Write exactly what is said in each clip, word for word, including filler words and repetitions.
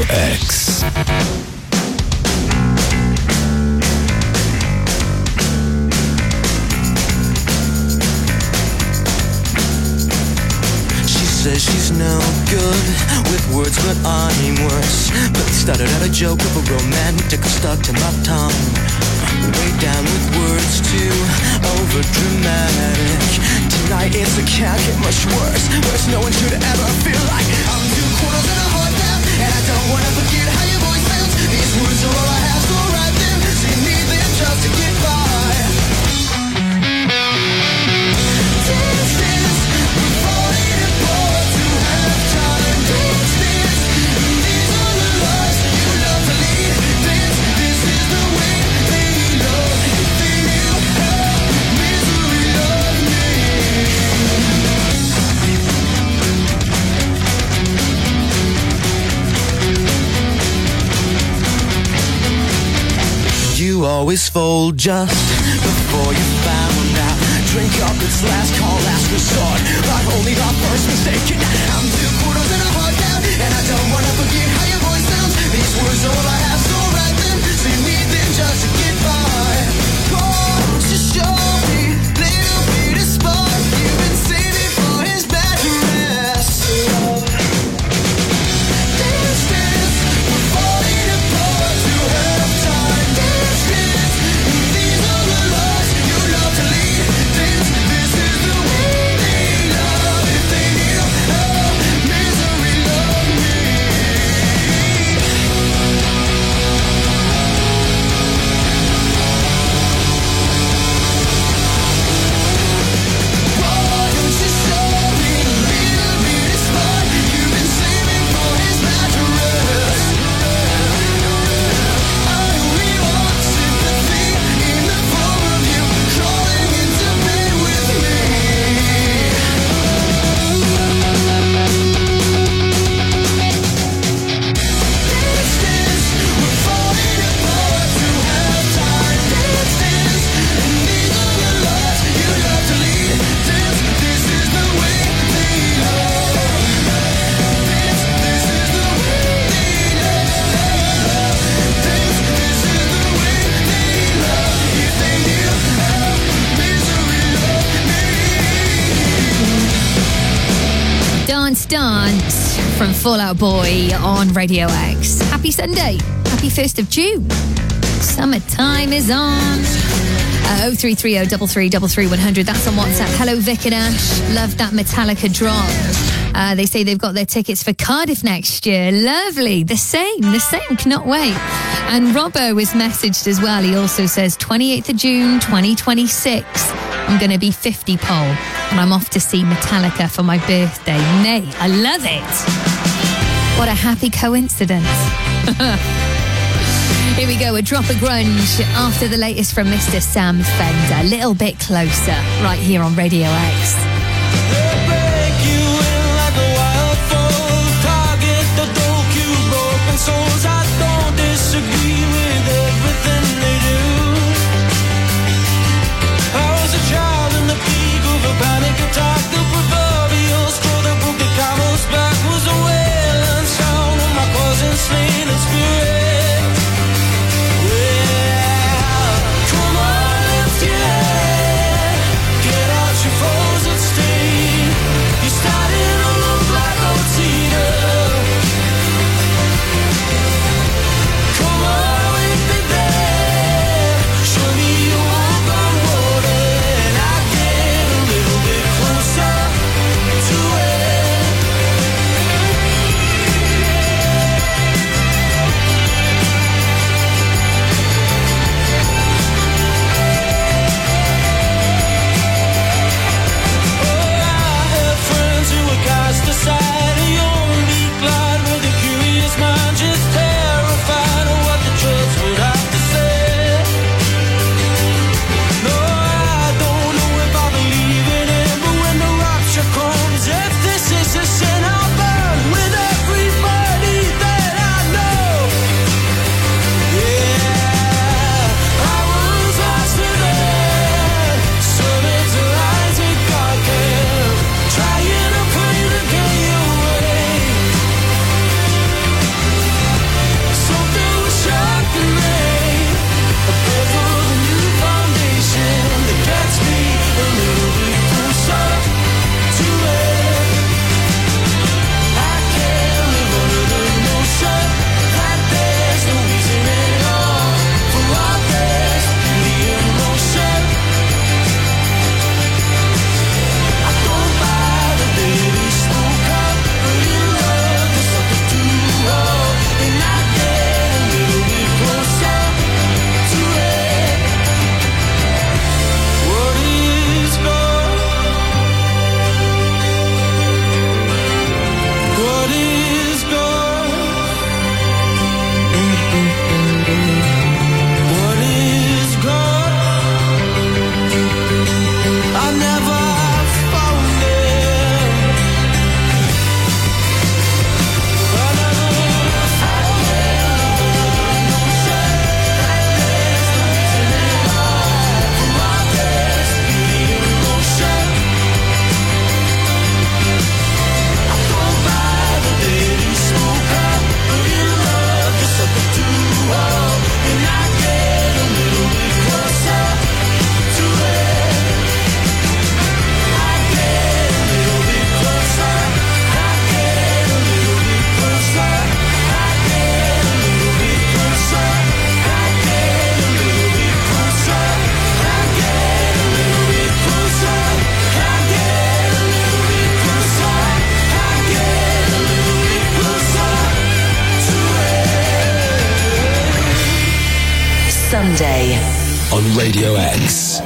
X. Says she's no good with words, but I'm worse. But started out a joke of a romantic stuck to my tongue. Way down with words too over dramatic. Tonight it's a can't get much worse. Worse, no one should ever feel like I'm two quarters and a heart now, and I don't wanna forget how your voice sounds. These words are all I have, so write them. So you need them just to get by. You always fold just before you found out. Drink up, it's last call, last resort, but only the first mistake. I'm two quarters and a heart down, and I don't wanna forget how your voice sounds. These words are all I have, so write them. So you need them just to get by. Won't you show me little bit of spark you've been saving for his bad dress? Dance, dance, we're falling apart to have time. Dance, dance, these are the lives you love to lead. Dance, this is the way they love. If they need help, misery, love me. Why don't you show me a little bit of spark you've been saving for his mattress? I only want sympathy in the form of you crawling into bed with me. Dance, dance, we're falling apart to have time. Dance, dance, and these are the lives you love to lead. Dance, this is the way they love. Dance, this is the way they love. Dance, this is the way they love. If they need help, misery, love me. Dance Dance from Fall Out Boy on Radio X. Happy Sunday. Happy first of June. Summertime is on. Uh, oh three three oh, three three three, three one hundred. That's on WhatsApp. Hello, Vic and Ash. Love that Metallica drop. Uh, they say they've got their tickets for Cardiff next year. Lovely. The same. The same. Cannot wait. And Robbo is messaged as well. He also says twenty-eighth of June, twenty twenty-six. I'm going to be fifty, Paul. And I'm off to see Metallica for my birthday. Nay, I love it. What a happy coincidence. Here we go, a drop of grunge after the latest from Mister Sam Fender. A little bit closer, right here on Radio X. They'll break you in like a wild foe. Target the dope, you broken souls. I don't disagree with everything they do. I was a child in the peak of a panic attack. The proverbial straw that broke the camel's back was a wailing sound of my cousin slain in spirit. Well, come on, lift your head. Get out your frozen state. Sunday on Radio X.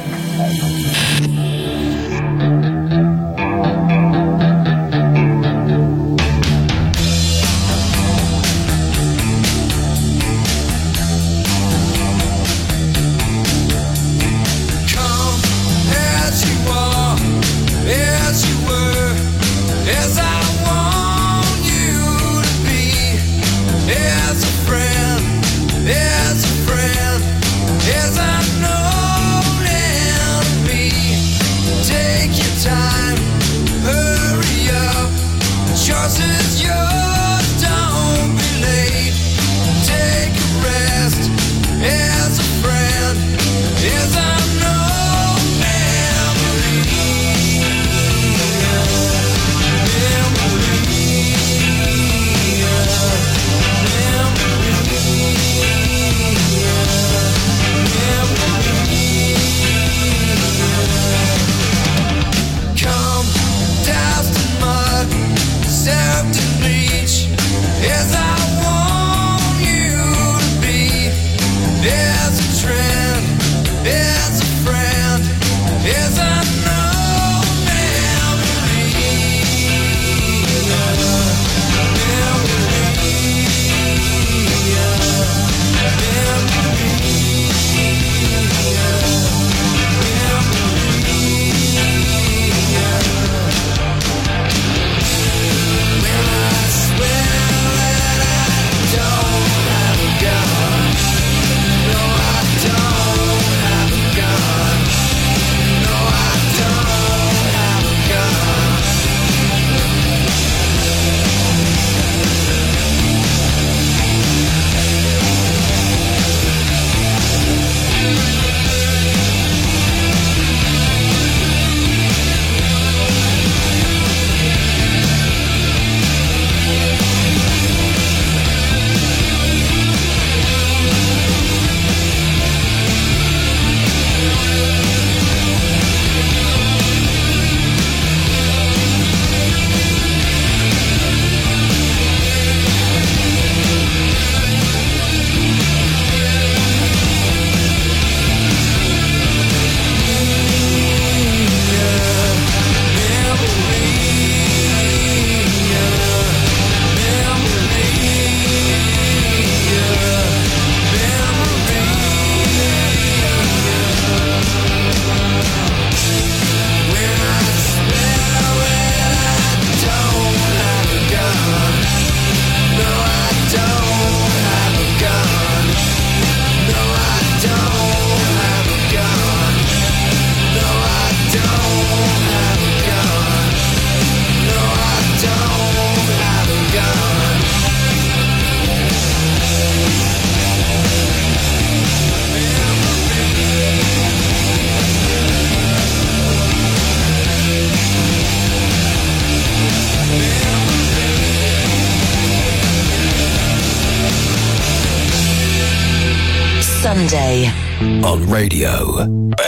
Sunday on Radio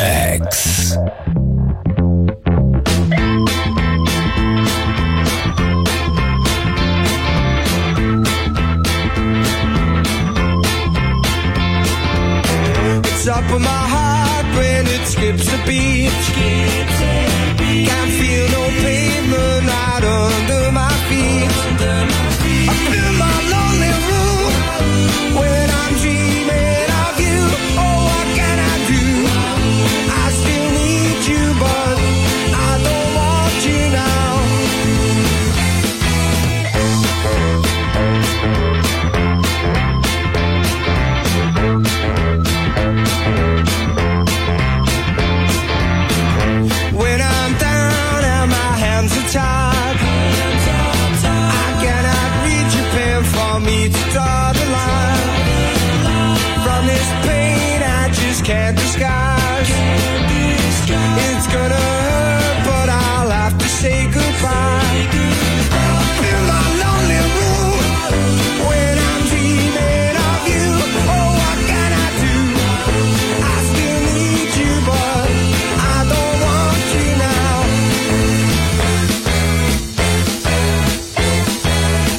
X. It's up in my heart when it skips a beat. Can't feel no pavement right under my feet. I feel my lonely room when I'm dreaming of you. Oh, what can I do? I still need you, but I don't want you now. When I'm down and my hands are tied, I cannot reach your pen for me to draw the line. From this pain I just can't disguise. It's gonna hurt, but I'll have to say goodbye. In my lonely room, when I'm dreaming of you, oh, what can I do? I still need you, but I don't want you now.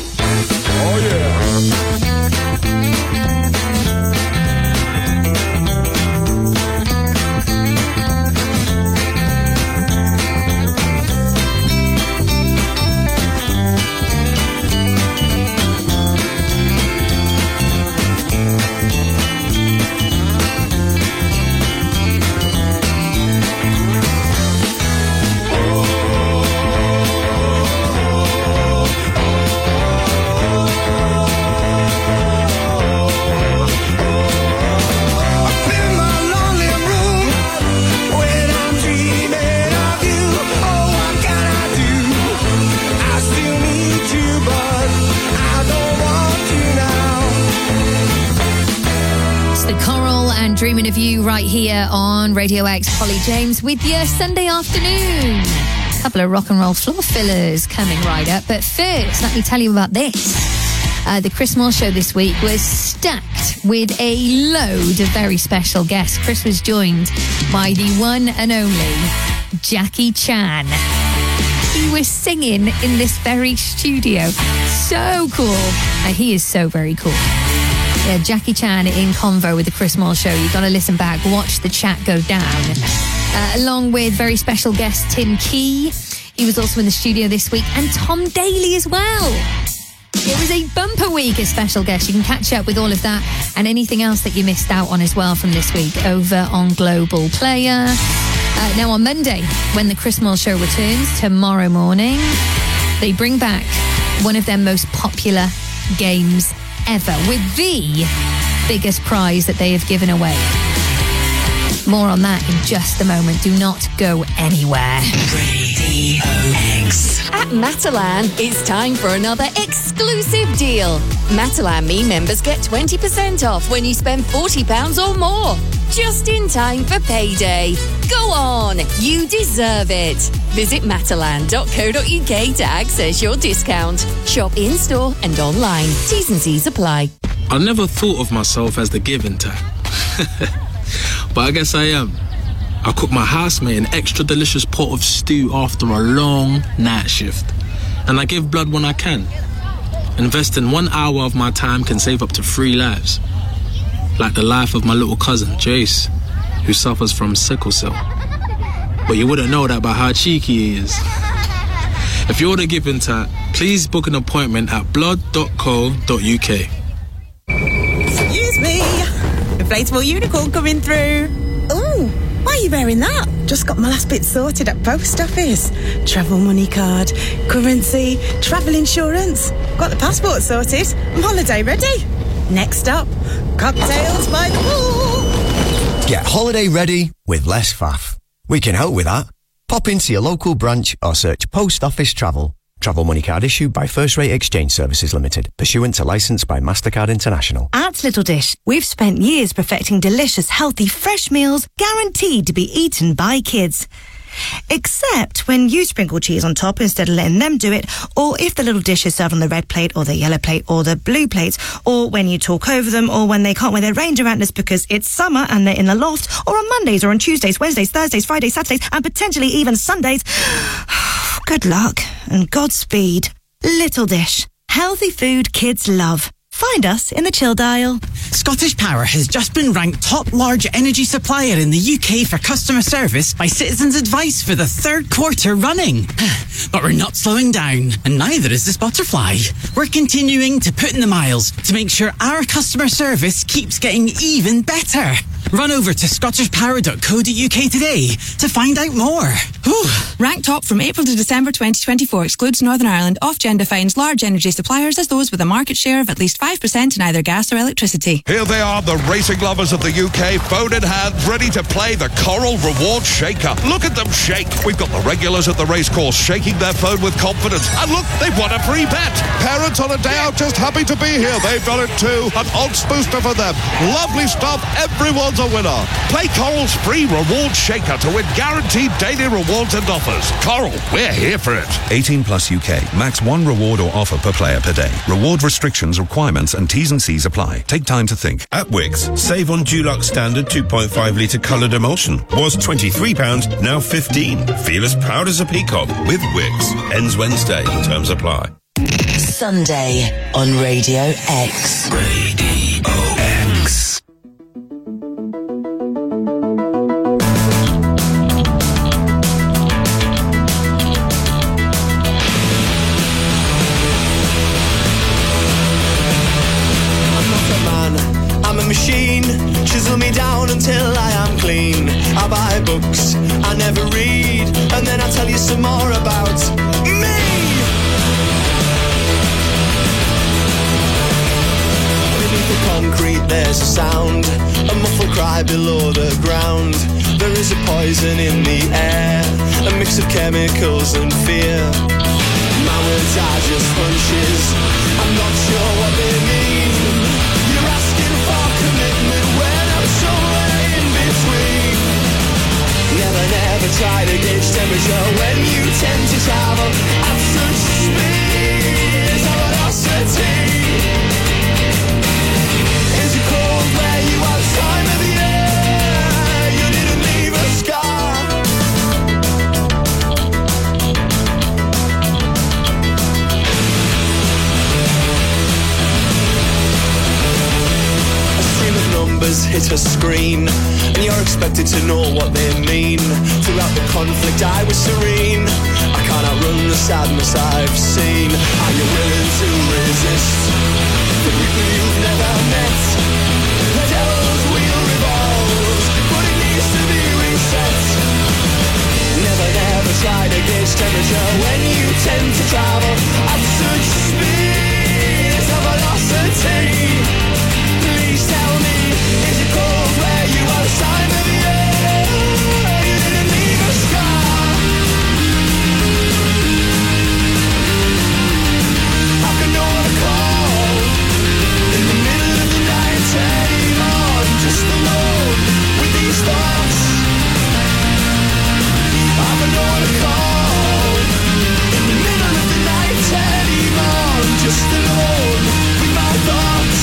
Oh yeah. and Dreaming of You right here on Radio X. Polly James with you Sunday afternoon. A couple of rock and roll floor fillers coming right up. But first, let me tell you about this. Uh, the Chris Moore Show this week was stacked with a load of very special guests. Chris was joined by the one and only Jackie Chan. He was singing in this very studio. So cool. Uh, he is so very cool. Yeah, Jackie Chan in convo with the Chris Moore Show. You've got to listen back, watch the chat go down. Uh, along with very special guest Tim Key. He was also in the studio this week. And Tom Daly as well. It was a bumper week of special guests. You can catch up with all of that and anything else that you missed out on as well from this week over on Global Player. Uh, now on Monday, when the Chris Moore Show returns tomorrow morning, they bring back one of their most popular games ever with the biggest prize that they have given away. More on that in just a moment. Do not go anywhere. Radio X. At Matalan, it's time for another exclusive deal. Matalan Me members get twenty percent off when you spend forty pounds or more. Just in time for payday. Go on, you deserve it. Visit matalan dot co dot uk to access your discount. Shop in-store and online. T's and C's apply. I never thought of myself as the giving type. But I guess I am. I cook my housemate an extra delicious pot of stew after a long night shift. And I give blood when I can. Investing one hour of my time can save up to three lives. Like the life of my little cousin, Jace, who suffers from sickle cell. But you wouldn't know that by how cheeky he is. If you're the giving type, please book an appointment at blood dot co dot uk. Excuse me. Inflatable unicorn coming through. Oh, why are you wearing that? Just got my last bit sorted at post office. Travel money card, currency, travel insurance. Got the passport sorted. I'm holiday ready. Next up, cocktails by the pool. Get holiday ready with less faff. We can help with that. Pop into your local branch or search Post Office Travel. Travel money card issued by First Rate Exchange Services Limited, pursuant to licence by MasterCard International. At Little Dish, we've spent years perfecting delicious, healthy, fresh meals guaranteed to be eaten by kids. Except when you sprinkle cheese on top instead of letting them do it, or if the little dish is served on the red plate or the yellow plate or the blue plate, or when you talk over them, or when they can't wear their ranger antlers because it's summer and they're in the loft, or on Mondays or on Tuesdays, Wednesdays, Thursdays, Fridays, Saturdays, and potentially even Sundays. Good luck and Godspeed. Little Dish. Healthy food kids love. Find us in the chill dial. Scottish Power has just been ranked top large energy supplier in the U K for customer service by Citizens Advice for the third quarter running. But we're not slowing down, and neither is this butterfly. We're continuing to put in the miles to make sure our customer service keeps getting even better. Run over to scottish power dot co dot uk today to find out more. Whew. Ranked top from April to December twenty twenty-four excludes Northern Ireland. Ofgem defines large energy suppliers as those with a market share of at least five percent in either gas or electricity. Here they are, the racing lovers of the U K, phone in hand, ready to play the Coral Reward Shaker. Look at them shake. We've got the regulars at the racecourse shaking their phone with confidence. And look, they've won a free bet. Parents on a day out just happy to be here. They've done it too. An odds booster for them. Lovely stuff. Everyone's a winner. Play Coral's free reward shaker to win guaranteed daily rewards and offers. Coral, we're here for it. eighteen plus U K. Max one reward or offer per player per day. Reward restrictions, requirements and T's and C's apply. Take time to think. At Wickes, save on Dulux Standard two point five litre coloured emulsion. Was twenty-three pounds, now fifteen. Feel as proud as a peacock with Wickes. Ends Wednesday. Terms apply. Sunday on Radio X. Radio X. Machine, chisel me down until I am clean. I buy books, I never read, and then I tell you some more about me. Beneath the concrete there's a sound, a muffled cry below the ground. There is a poison in the air, a mix of chemicals and fear. My words are just hunches, I'm not sure what they mean. Commitment when I'm so try to gauge temperature when you tend to travel at such speed of velocity. Is it cold where you are the time of the year? You didn't leave a scar. A stream of numbers hit a screen, and you're expected to know what they mean. Throughout the conflict I was serene. I can't outrun the sadness I've seen. Are you willing to resist the people you've never met? The devil's wheel revolves, but it needs to be reset. Never, never try to gauge temperature when you tend to travel at such speeds of velocity. Please tell me, is it cold where you are this time of the year? You didn't leave a scar. I can know what I call in the middle of the night anymore. I'm just alone with these thoughts. I can know what I call in the middle of the night anymore. I'm just alone with my thoughts.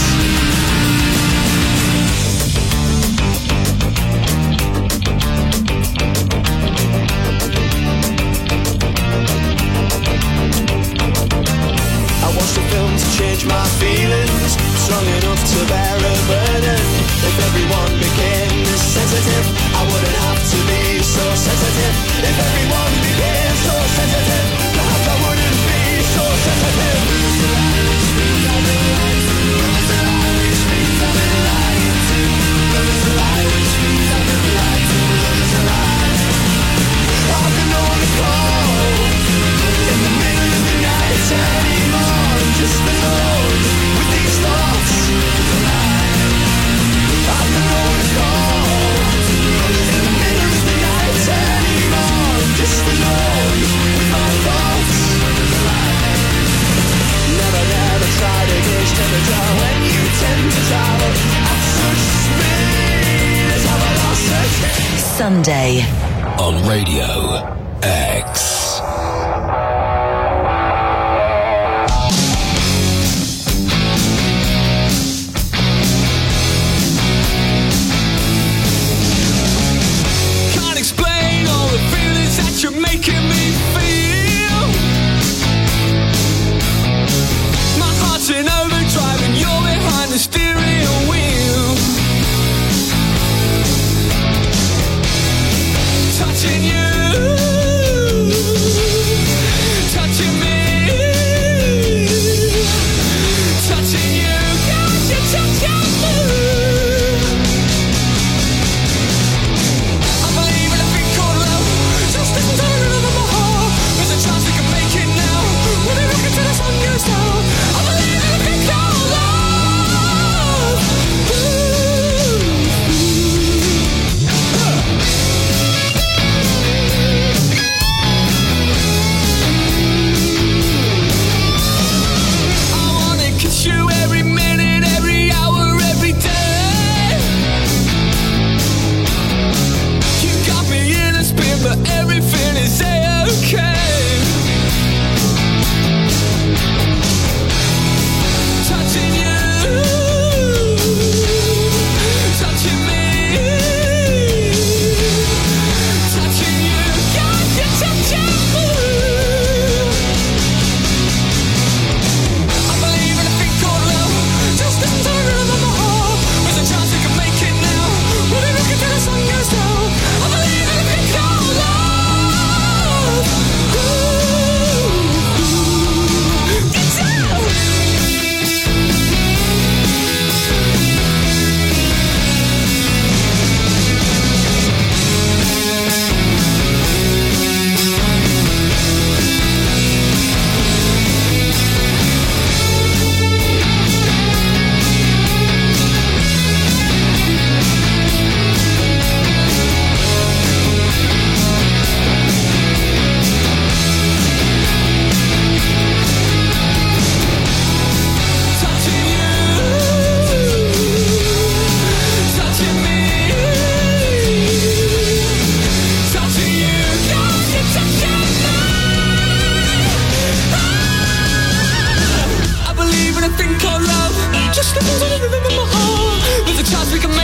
I watched the film to change my feelings, strong enough to bear a burden. If everyone became this sensitive, I wouldn't have to be so sensitive. If everyone became so sensitive, perhaps I wouldn't be so sensitive. I can know the call in the middle of the night anymore. I'm just alone with these thoughts. I can know the call in the middle of the night anymore. I'm just alone with my thoughts. Never, never try to gauge temperature when you tend to travel at such speed as velocity. Sunday on Radio X. Can't explain all the feelings that you're making me feel. My heart's in overdrive and you're behind the steering wheel. Touching you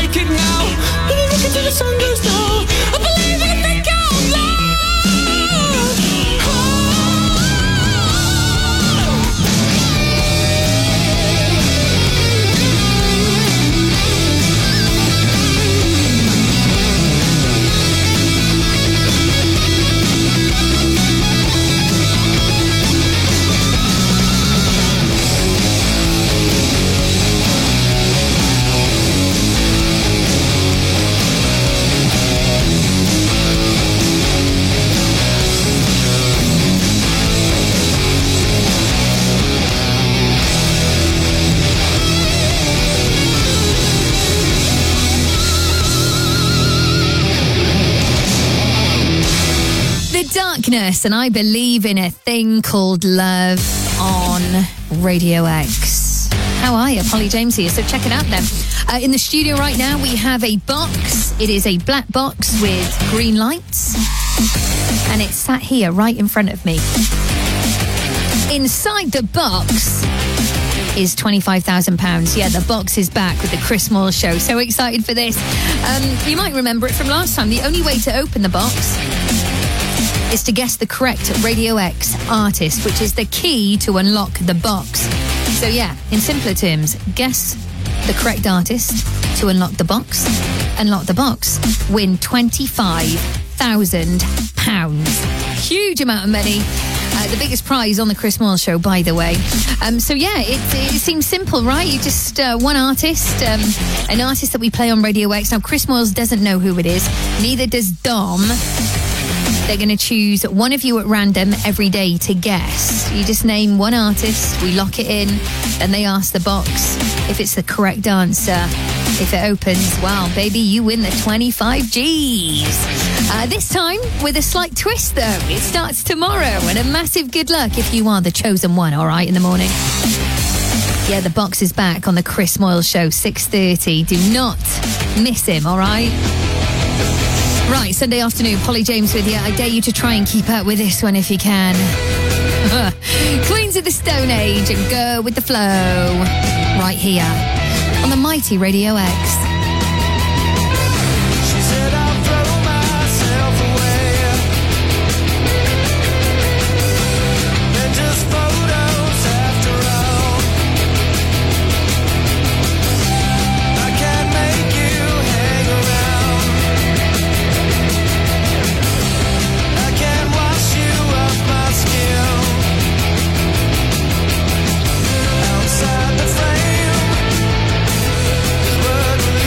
naked now. When I look until the sun goes down, I believe in the God love. Darkness, and I believe in a thing called love on Radio X. How are you? Polly James here, so check it out then. Uh, in the studio right now we have a box. It is a black box with green lights, and it's sat here right in front of me. Inside the box is twenty-five thousand pounds. Yeah, the box is back with the Chris Moore Show. So excited for this. Um, you might remember it from last time. The only way to open the box is to guess the correct Radio X artist, which is the key to unlock the box. So yeah, in simpler terms, guess the correct artist to unlock the box. Unlock the box. Win twenty-five thousand pounds. Huge amount of money. Uh, the biggest prize on the Chris Moore Show, by the way. Um, so yeah, it, it seems simple, right? You just, uh, one artist, um, an artist that we play on Radio X. Now, Chris Moore doesn't know who it is. Neither does Dom. They're going to choose one of you at random every day to guess. You just name one artist, we lock it in, and they ask the box if it's the correct answer. If it opens, well, baby, you win the twenty-five G's. Uh, this time with a slight twist, though. It starts tomorrow, and a massive good luck if you are the chosen one, all right, in the morning. Yeah, the box is back on the Chris Moyle Show, six thirty. Do not miss him, all right? Right, Sunday afternoon, Polly James with you. I dare you to try and keep up with this one if you can. Queens of the Stone Age and Go With The Flow. Right here on the mighty Radio X. Outside the frame is what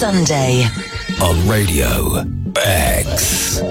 Sunday on Radio X.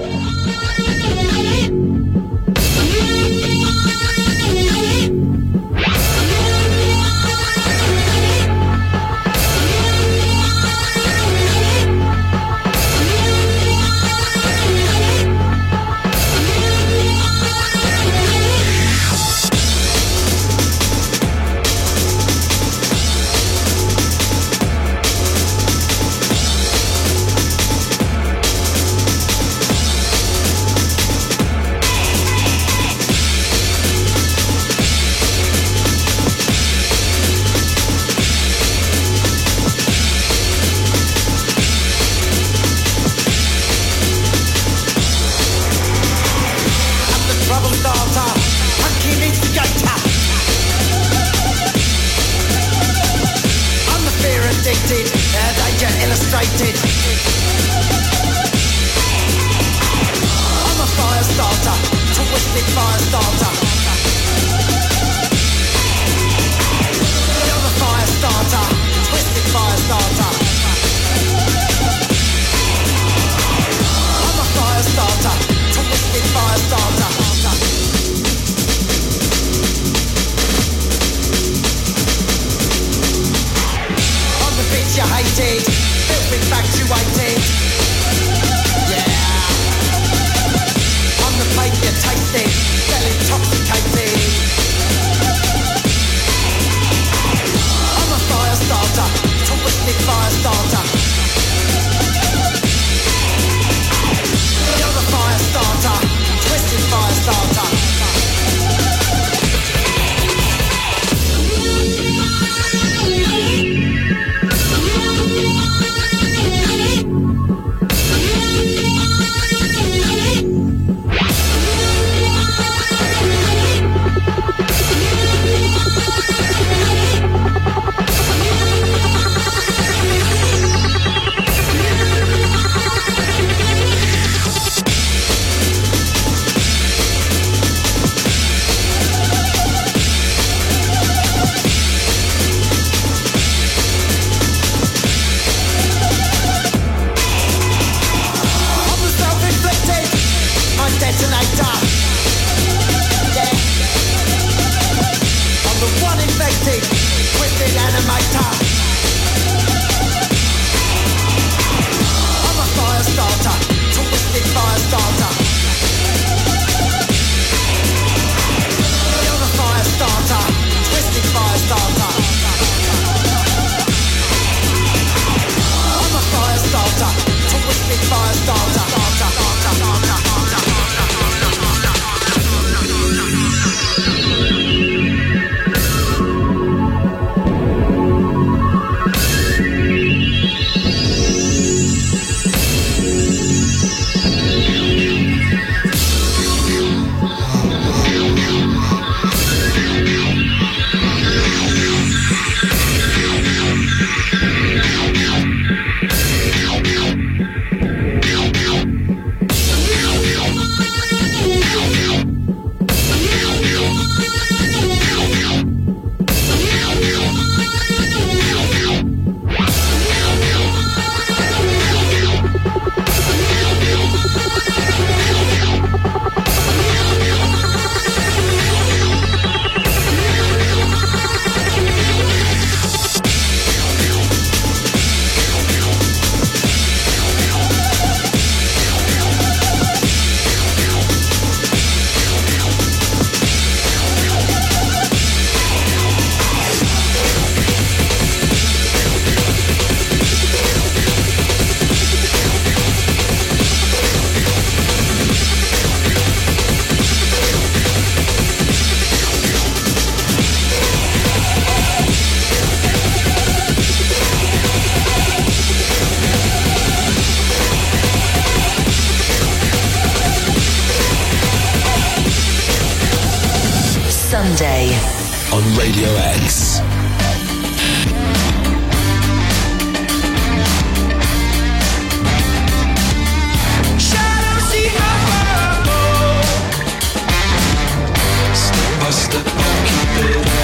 Sunday on Radio X.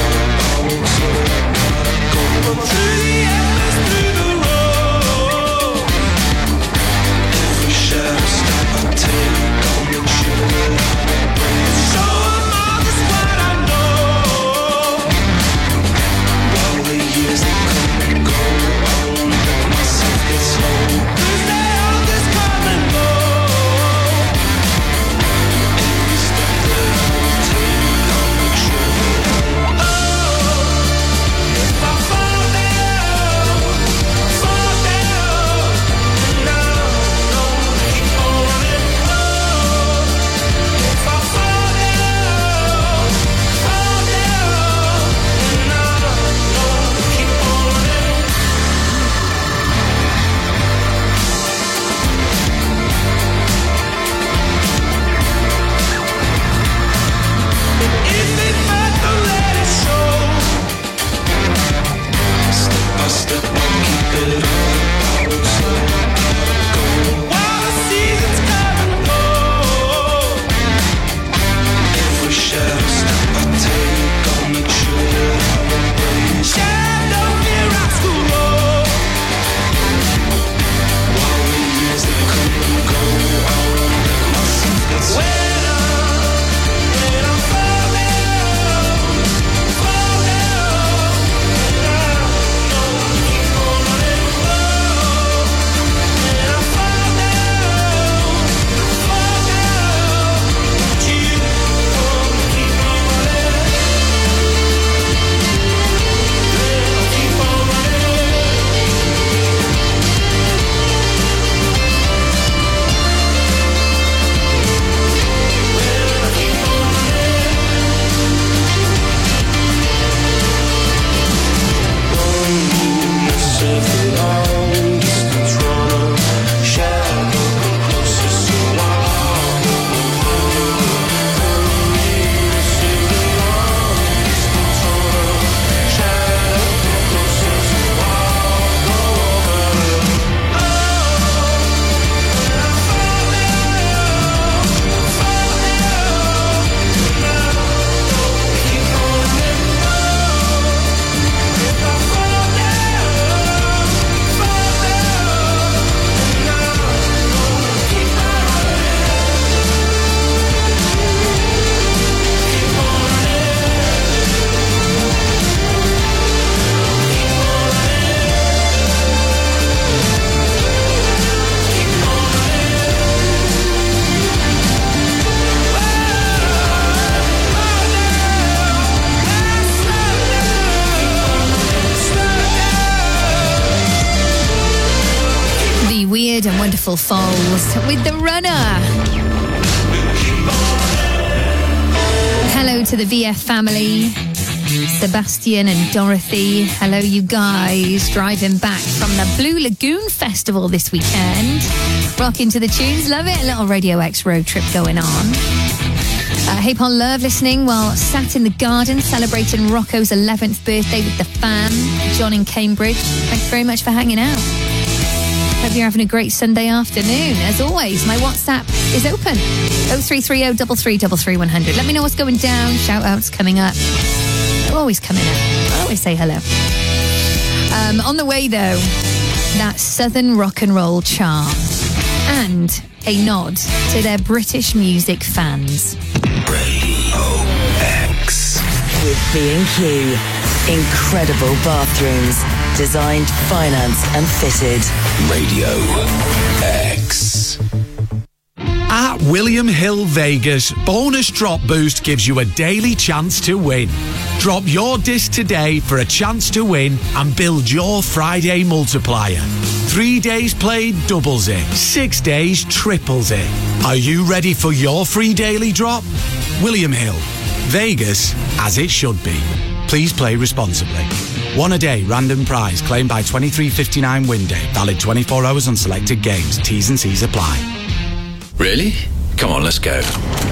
Through the endless, through the road. Wonderful Falls with The Runner. Hello to the V F family. Sebastian and Dorothy. Hello, you guys. Driving back from the Blue Lagoon Festival this weekend. Rocking to the tunes. Love it. A little Radio X road trip going on. Uh, hey, Paul Love listening while sat in the garden celebrating Rocco's eleventh birthday with the fam. John in Cambridge. Thanks very much for hanging out. Hope you're having a great Sunday afternoon. As always, my WhatsApp is open. oh three three oh, three three three, three one hundred. Let me know what's going down. Shout outs coming up. They'll always come in. I'll always say hello. Um, on the way, though, that Southern rock and roll chart. And a nod to their British music fans. Radio X. With B and Q. Incredible bathrooms. Designed, financed and fitted. Radio X. At William Hill Vegas, Bonus Drop Boost gives you a daily chance to win. Drop your disc today for a chance to win and build your Friday multiplier. Three days played doubles it. Six days triples it. Are you ready for your free daily drop? William Hill. Vegas, as it should be. Please play responsibly. One a day, random prize, claimed by twenty-three fifty-nine win day. Valid twenty-four hours on selected games. T's and C's apply. Really? Come on, let's go.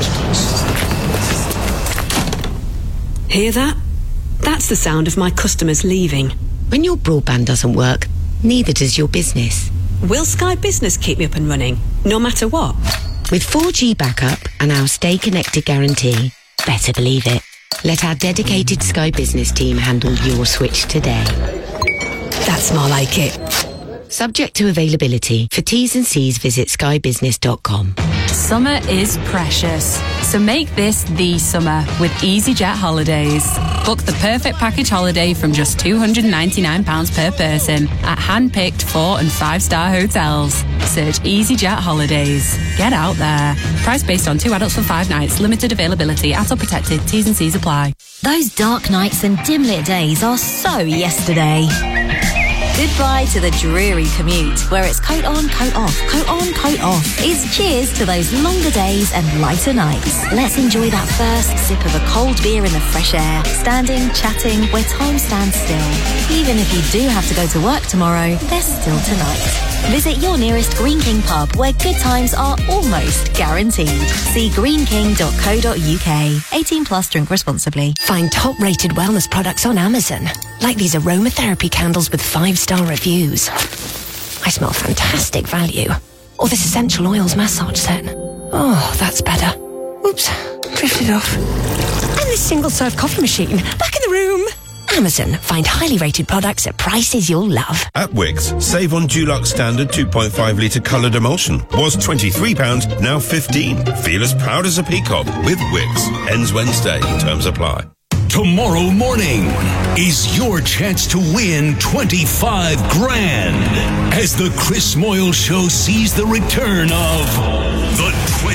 Hear that? That's the sound of my customers leaving. When your broadband doesn't work, neither does your business. Will Sky Business keep me up and running, no matter what? With four G backup and our Stay Connected guarantee, better believe it. Let our dedicated Sky Business team handle your switch today. That's more like it. Subject to availability. For T's and C's, visit sky business dot com. Summer is precious, so make this the summer with EasyJet Holidays. Book the perfect package holiday from just two hundred ninety-nine pounds per person at hand-picked four and five-star hotels. Search EasyJet Holidays. Get out there. Price based on two adults for five nights. Limited availability. At all protected. T's and C's apply. Those dark nights and dim-lit days are so yesterday. Goodbye to the dreary commute, where it's coat on, coat off, coat on, coat off. It's cheers to those longer days and lighter nights. Let's enjoy that first sip of a cold beer in the fresh air, standing, chatting, where time stands still. Even if you do have to go to work tomorrow, there's still tonight. Visit your nearest Green King pub, where good times are almost guaranteed. See green king dot co dot uk. eighteen plus, drink responsibly. Find top-rated wellness products on Amazon, like these aromatherapy candles with five-star reviews. I smell fantastic value. Or this essential oils massage set. Oh, that's better. Oops, drifted off. And this single-serve coffee machine, back in the room. Amazon. Find highly rated products at prices you'll love. At Wickes, save on Dulux Standard two point five litre coloured emulsion. Was twenty-three pounds, now fifteen. Feel as proud as a peacock with Wickes. Ends Wednesday. Terms apply. Tomorrow morning is your chance to win twenty-five grand as the Chris Moyle Show sees the return of the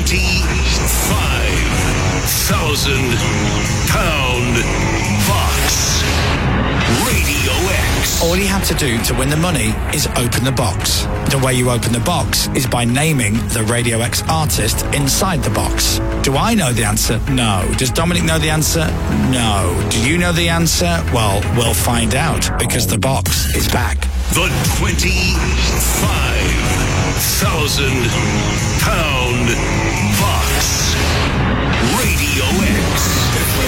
twenty-five thousand pound box. Radio X. All you have to do to win the money is open the box. The way you open the box is by naming the Radio X artist inside the box. Do I know the answer? No. Does Dominic know the answer? No. Do you know the answer? Well, we'll find out, because the box is back. The twenty-five thousand pound box. Radio X.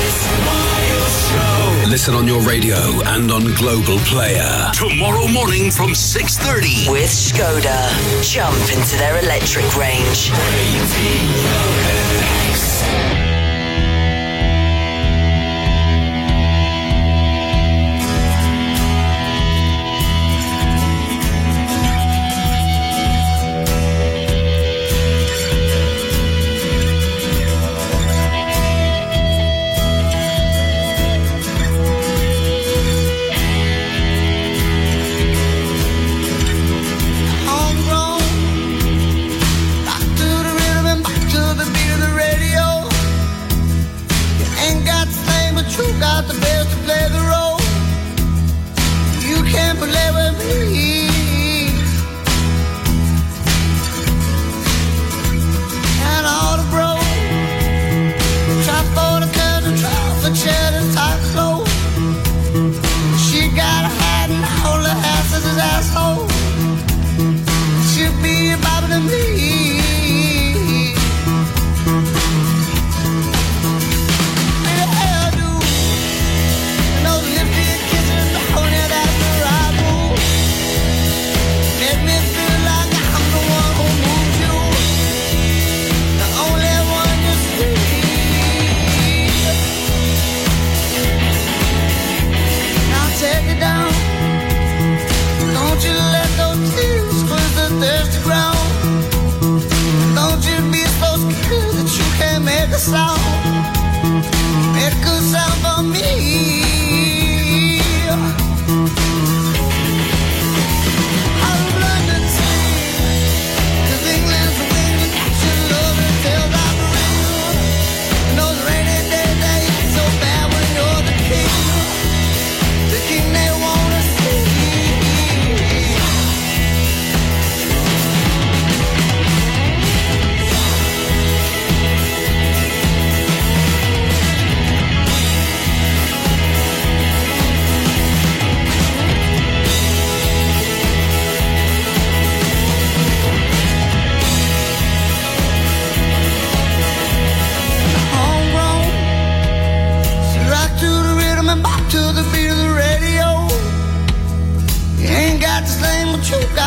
Listen on your radio and on Global Player. Tomorrow morning from six thirty. With Skoda. Jump into their electric range.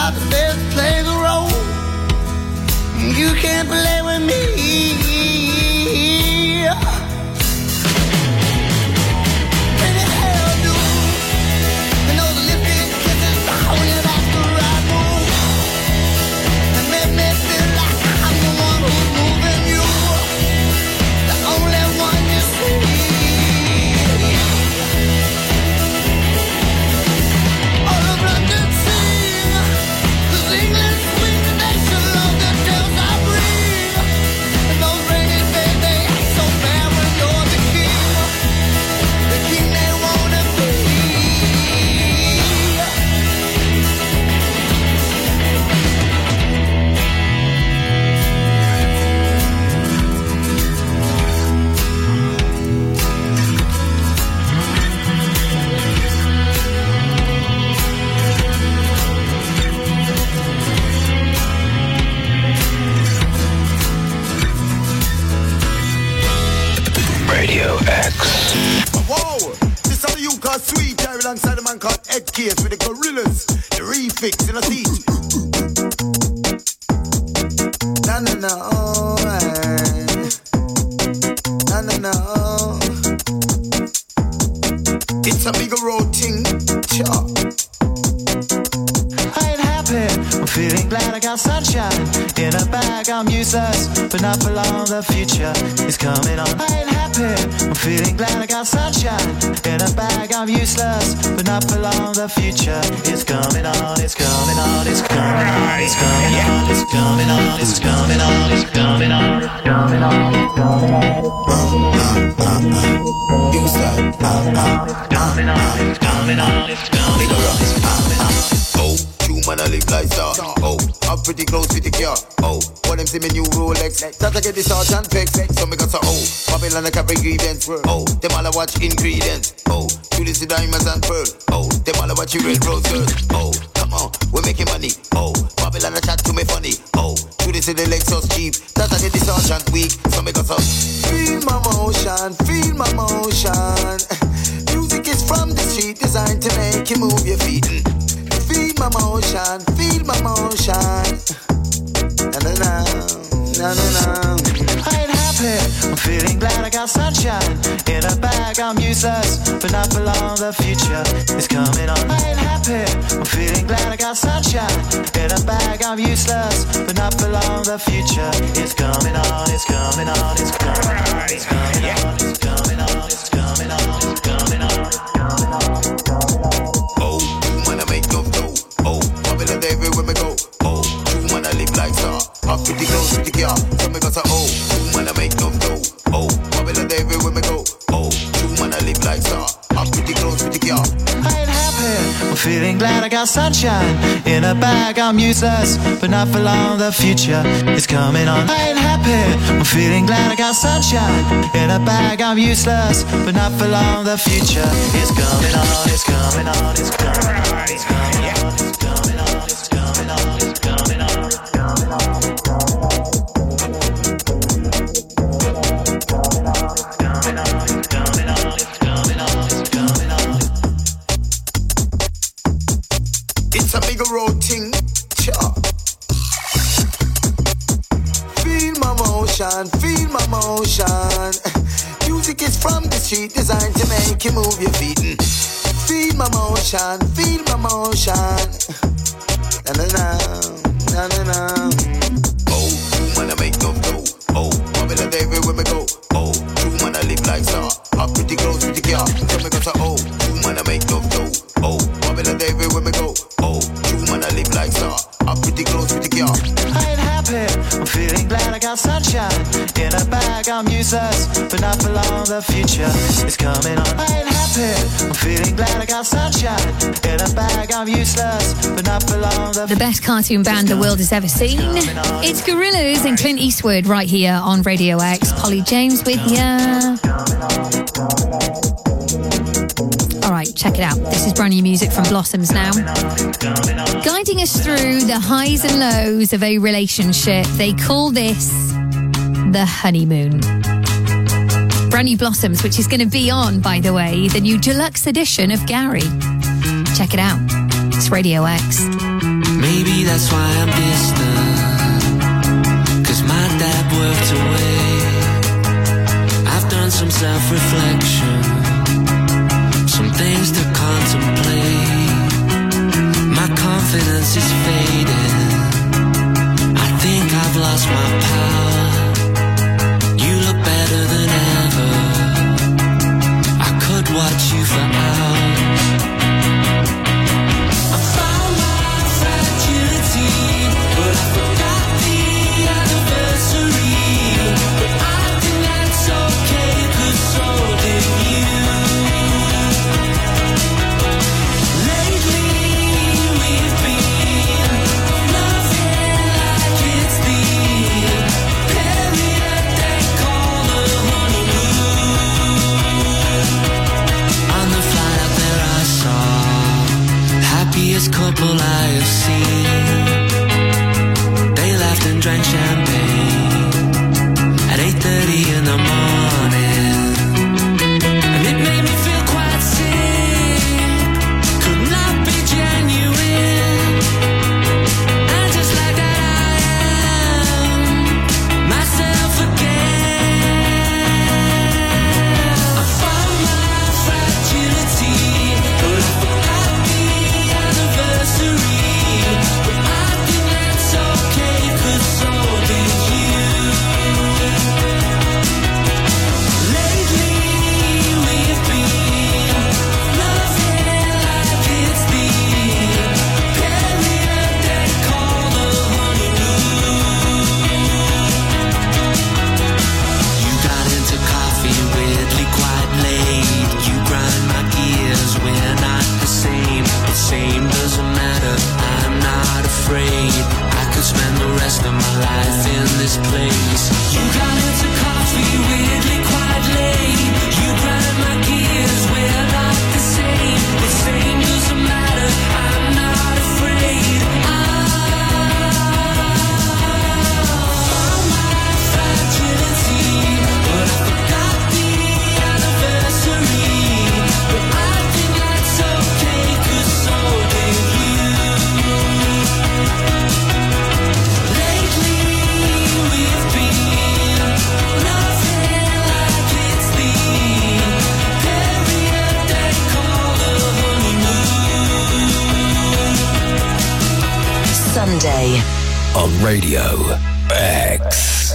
opposites plays a role. You can't play with me. Radio X. Whoa, this how you call sweet. There alongside a man called Ed Case with the Gorillas. The refix in a seat. No, no, no, no, no, no. It's a bigger road thing. Sure. I ain't happy, I'm feeling glad I got sunshine. In a bag I'm useless, but not for long, the future is coming on. I ain't happy, I'm feeling glad I got sunshine. In a bag I'm useless, but not for long, the future is coming on. It's coming on, it's coming on, it's coming on, it's coming on, it's coming on, it's coming on, it's coming on, it's coming on. You said, it's coming on, it's coming on, it's coming on, it's coming on, it's coming on. Oh, you man I live like star. Oh, I'm pretty close with the car. Oh, what them see me new Rolex. Start to get the sergeant vex. So me got so oh, Babylon a carry grievance. Oh, them all a watch ingredients. Oh, you listen diamonds and pearl. Oh, them all a watch you red roses. Oh, come on, we're making money. Oh, Babylon a chat to me funny. Oh, you listen the Lexus cheap. Start to get the sergeant weak. So me got so feel my motion, feel my motion. Music is from the street, designed to make you move your feet. Feel my motion, feel my motion. Na na na, na na na. I ain't happy, I'm feeling glad I got sunshine. In a bag I'm useless, but not for long, the future is coming on. I ain't happy, I'm feeling glad I got sunshine. In a bag I'm useless, but not for long, the future is coming on. It's coming on, it's coming on, it's coming on, it's coming on, it's coming on, it's coming on, it's coming on, it's coming on. Oh, you wanna make love though. Oh, Babylon everywhere me go. Oh, you wanna live like star. I'm pretty close with the car. So me got a oh, you wanna make love though. Oh, Babylon everywhere me go. Oh, you wanna live like star. I'm pretty close with the car. I ain't happy, I'm feeling glad I got sunshine. In a bag I'm useless, but not for long, the future is coming on. I ain't happy, I'm feeling glad I got sunshine. In a bag I'm useless, but not for long, the future is coming on. It's coming on, it's coming on, it's coming on, it's coming on, it's coming on, it's coming on, it's coming on, it's coming on. It's a bigger road thing. Sure. Feel my motion, feel my motion. Music is from the street, designed to make you move your feet. Feel my motion, feel my motion. Na na na, na na na. Oh, you wanna make love though. Oh, Babylon everywhere me go. Oh, you wanna live like star. I'm pretty close with the car. So me got a oh, you wanna make love though. Oh, Babylon everywhere me go. Oh, you wanna live like star. I'm pretty close with the car. I ain't happy, I'm feeling glad I got sunshine. In a bag I'm useless, but not for long, the future is coming on. I ain't happy, I'm feeling glad I got sunshine. In a bag I'm useless, but not for long, the The best cartoon band the world has ever seen. It's Gorillaz and Clint Eastwood right here on Radio X. Polly James with ya. Alright, check it out. This is brand new music from Blossoms now. Guiding us through the highs and lows of a relationship. They call this the honeymoon. Brand new Blossoms, which is going to be on, by the way, the new deluxe edition of Gary. Check it out. It's Radio X. Maybe that's why I'm distant, 'cause my dad worked away. I've done some self-reflection, some things to contemplate. My confidence is fading, I think I've lost my power. You look better than ever, I could watch you for hours. I found my fragility, but I forgot the anniversary. But I think that's okay, 'cause so did you. Lately we've been loving like it's the period they call the honeymoon. On the flight out there I saw happiest couple I have seen. They laughed and drank champagne at eight thirty in the morning, and it made me feel quite sick. Could not be genuine, and just like that I am myself again. I found my fragility, but I forgot the anniversary. But I think that's okay, 'cause so did you. Lately we've been loving like it's the period they call the honeymoon. You got into coffee weirdly quite late. You grind my gears, we're not the same. The same doesn't matter, I'm not afraid. I could spend the rest of my life in this place. You got into coffee weirdly quite late. You grind my gears, we're not the same. The same doesn't matter, I'm not afraid. I found my fragility, but I forgot the anniversary. But I think that's okay, 'cause so did you. Lately we've been loving like it's the period they call the honeymoon. Sunday on Radio X.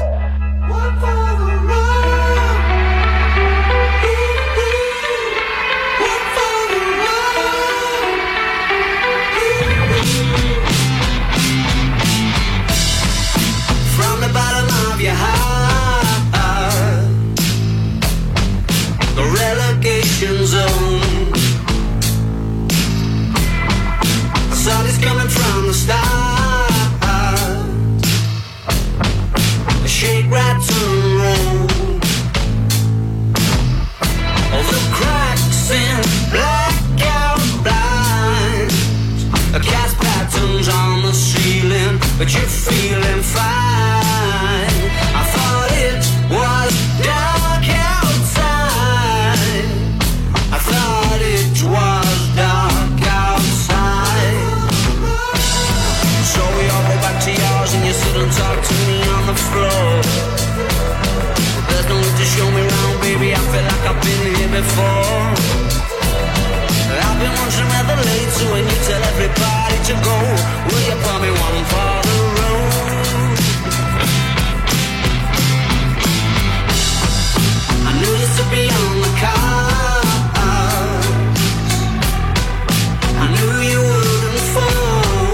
From the bottom of your heart, the relegation zone. I saw this coming from the start. Shake, rattle, and roll. All the cracks in blackout blinds, the cast patterns on the ceiling, but you're feeling fine. I thought it was dark outside. I thought it was dark outside. So we all go back to yours and you sit and talk to me on the floor. But there's no need to show me around, baby, I feel like I've been here before. I've been wondering where the late to when you tell everybody to go. Will you pour me one for the road? I knew this would be on the cards. I knew you wouldn't fall.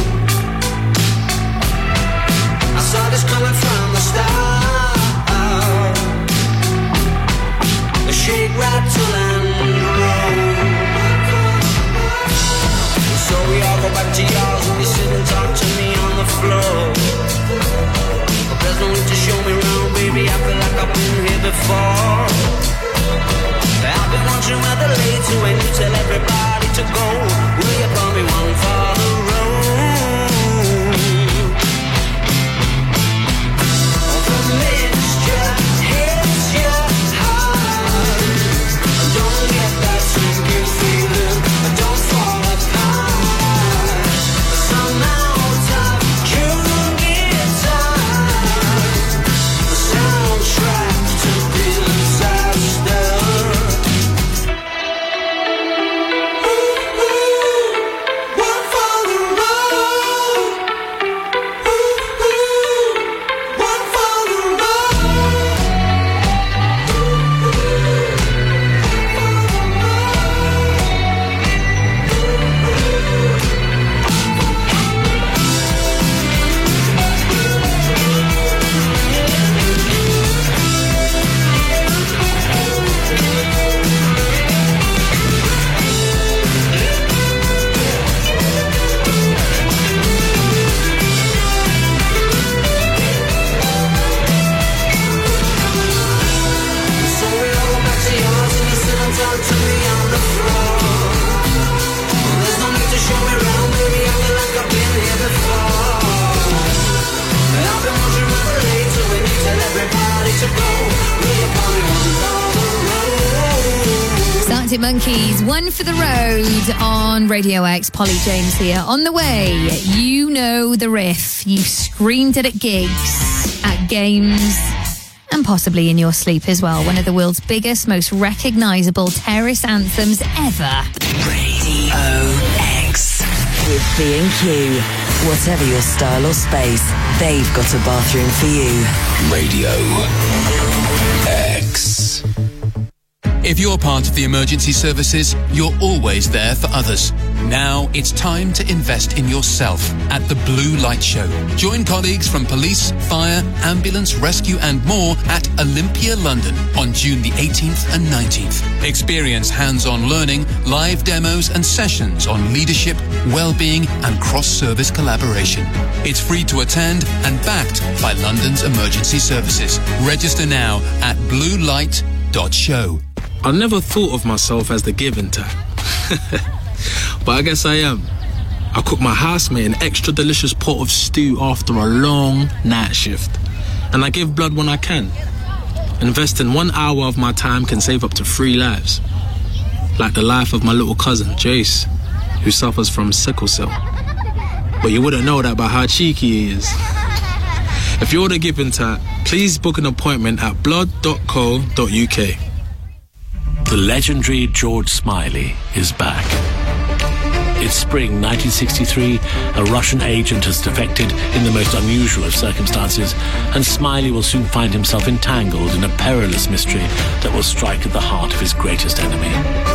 I saw this coming from the start. The shake, rattle, and roll. So we all go back to yours and you sit and talk to me on the floor. But there's no need to show me around, baby, I feel like I've been here before. I've been wondering where the late to when you tell everybody to go. Will you pour me one for the road? The mixture hits your heart. Don't get that sinking feeling, don't fall apart. Somehow Arctic Monkeys, One for the Road on Radio X. Polly James here. On the way, you know the riff. You screamed it at gigs, at games, and possibly in your sleep as well. One of the world's biggest, most recognisable terrorist anthems ever. Radio X with B and Q. Whatever your style or space, they've got a bathroom for you. Radio X. If you're part of the emergency services, you're always there for others. Now it's time to invest in yourself at the Blue Light Show. Join colleagues from police, fire, ambulance, rescue and more at Olympia, London on June the eighteenth and nineteenth. Experience hands-on learning, live demos and sessions on leadership, well-being and cross-service collaboration. It's free to attend and backed by London's emergency services. Register now at blue light dot show. I never thought of myself as the giving type. But I guess I am. I cook my housemate an extra delicious pot of stew after a long night shift. And I give blood when I can. Investing one hour of my time can save up to three lives. Like the life of my little cousin, Jace, who suffers from sickle cell. But you wouldn't know that by how cheeky he is. If you're the giving type, please book an appointment at blood dot co dot uk. The legendary George Smiley is back. It's spring nineteen sixty-three, a Russian agent has defected in the most unusual of circumstances, and Smiley will soon find himself entangled in a perilous mystery that will strike at the heart of his greatest enemy.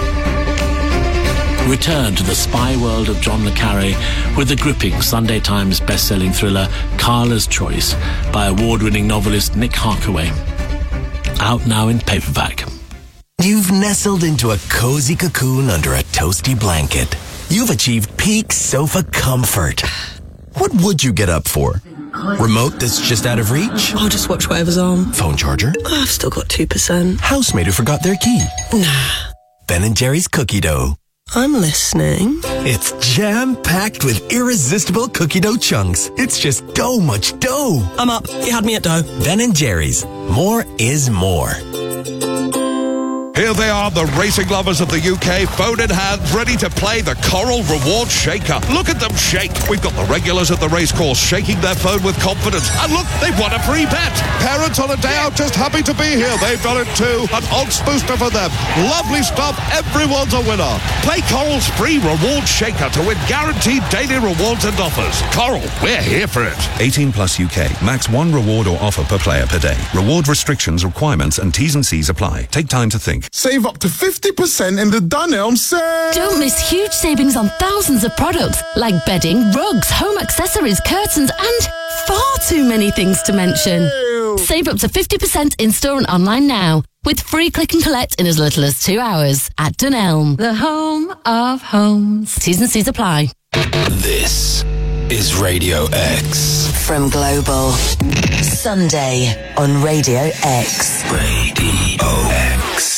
Return to the spy world of John le Carré with the gripping Sunday Times best-selling thriller Carla's Choice by award-winning novelist Nick Harkaway. Out now in paperback. You've nestled into a cozy cocoon under a toasty blanket. You've achieved peak sofa comfort. What would you get up for? Remote that's just out of reach? I'll just watch whatever's on. Phone charger? I've still got two percent. Housemate who forgot their key? Nah. Ben and Jerry's cookie dough. I'm listening. It's jam-packed with irresistible cookie dough chunks. It's just dough much dough. I'm up. You had me at dough. Ben and Jerry's. More is more. Here they are, the racing lovers of the U K, phone in hand, ready to play the Coral Reward Shaker. Look at them shake. We've got the regulars at the racecourse shaking their phone with confidence. And look, they've won a free bet. Parents on a day out just happy to be here. They've done it too. An odds booster for them. Lovely stuff. Everyone's a winner. Play Coral's free Reward Shaker to win guaranteed daily rewards and offers. Coral, we're here for it. eighteen plus U K. Max one reward or offer per player per day. Reward restrictions, requirements and T's and C's apply. Take time to think. Save up to fifty percent in the Dunelm sale. Don't miss huge savings on thousands of products like bedding, rugs, home accessories, curtains, and far too many things to mention. Ew. Save up to fifty percent in-store and online now with free click and collect in as little as two hours at Dunelm, the home of homes. T's and C's apply. This is Radio X. From Global. Sunday on Radio X. Radio X.